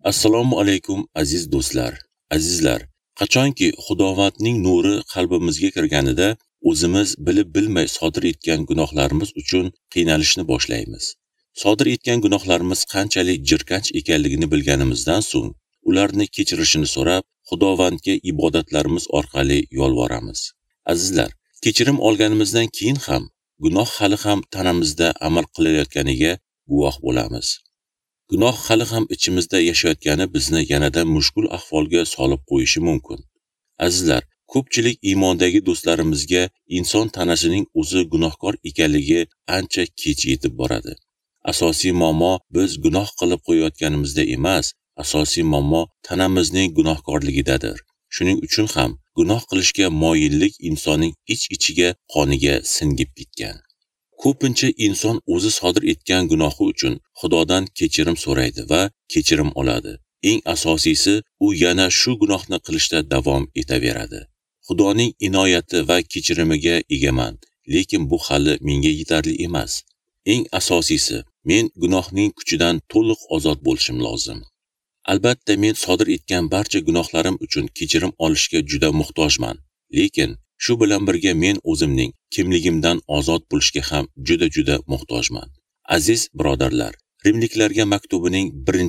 Assalomu alaykum aziz do'stlar. Azizlar, qachonki Xudovandning nuri qalbimizga kirganida o'zimiz bilib-bilmay sodir etgan gunohlarimiz uchun qiynalishni boshlaymiz. Sodir etgan gunohlarimiz qanchalik jirkanch ekanligini bilganimizdan so'ng, ularni kechirishini so'rab, Xudovandga ibodatlarimiz orqali yolvoramiz. Azizlar, kechirim olganimizdan keyin ham gunoh hali ham tanamizda amal qilayotganiga guvoh bo'lamiz. Gunoh hali ham ichimizda yashayotgani bizni yanada mushkul ahvolga solib qo'yishi mumkin. Azizlar, ko'pchilik iymondagi do'stlarimizga inson tanasining o'zi gunohkor ekanligi ancha kech yetib boradi. Asosiy muammo biz gunoh qilib qo'yayotganimizda emas, asosiy muammo tanamizning gunohkorligidadir. Shuning uchun ham gunoh qilishga moyillik insonning ich-ichiga, qoniga singib ketgan. Ko'pincha inson o'zi sodir etgan gunohi uchun Xudodan kechirim so'raydi va kechirim oladi. Eng asosiysi, u yana shu gunohni qilishda davom etaveradi. Xudoning inoyati va kechirimiga egaman, lekin bu hali menga yetarli emas. Eng asosiysi, men gunohning kuchidan to'liq ozod bo'lishim lozim. Albatta, men sodir etgan barcha gunohlarim uchun kechirim olishga juda muhtojman, lekin shu bilan birga men o'zimning kimligimdan ozod bo'lishga ham juda muhtojman. Aziz birodarlar, Rimliklarga maktubining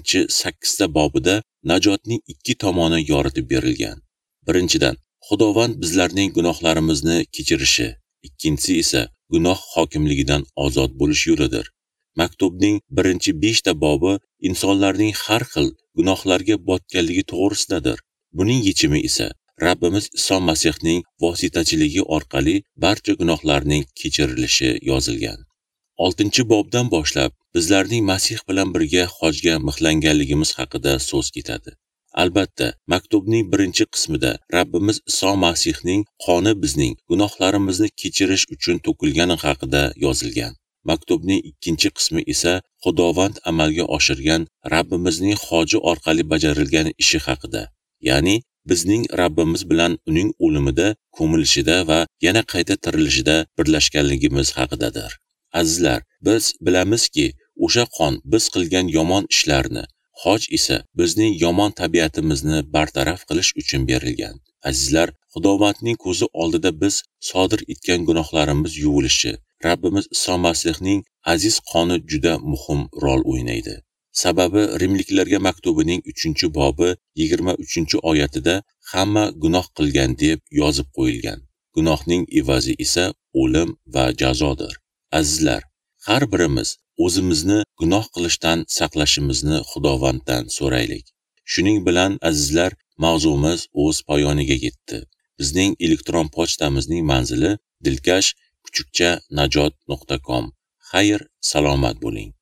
8 ta bobida najotning ikki tomoni yoritib berilgan. Birinchidan, Xudovand bizlarning gunohlarimizni kechirishi, ikkinchisi esa gunoh hokimligidan ozod bo'lish yo'lidir. Maktubning 5 ta bobi insonlarning har xil gunohlarga botganligi to'g'risidadir. Buning yechimi esa Rabbimiz Iso Masihning vositachiligi orqali barcha gunohlarning kechirilishi yozilgan. 6-bobdan boshlab bizlarning Masih bilan birga hojga mixlanganligimiz haqida so'z ketadi. Albatta, maktubning 1-qismida Rabbimiz Iso Masihning qoni bizning gunohlarimizni kechirish uchun to'kilgani haqida yozilgan. Maktubning 2-qismi esa Xudovand amalga oshirgan Rabbimizning hoji orqali bajarilgan ishi haqida, ya'ni bizning Rabbimiz bilan uning o'limida, ko'milishida va yana qayta tirilishida birlashganligimiz haqidadir. Azizlar, biz bilamizki, o'sha qon biz qilgan yomon ishlarni, hoj esa bizning yomon tabiatimizni bartaraf qilish uchun berilgan. Azizlar, Xudovandning ko'zi oldida biz sodir etgan gunohlarimiz yuvilishi, Rabbimiz Iso Masihning aziz qoni juda muhim rol o'ynaydi. Sababi Rimliklarga maktubining 3-bobi 23-oyatida hamma gunoh qilgan deb yozib qo'yilgan. Gunohning evazi esa o'lim va jazodir. Azizlar, har birimiz o'zimizni gunoh qilishdan saqlashimizni Xudovanddan so'raylik. Shuning bilan azizlar, mavzumiz o'z poyoniga yetdi. Bizning elektron pochtamizning manzili dilkash_najot.com. Xayr, salomat bo'ling.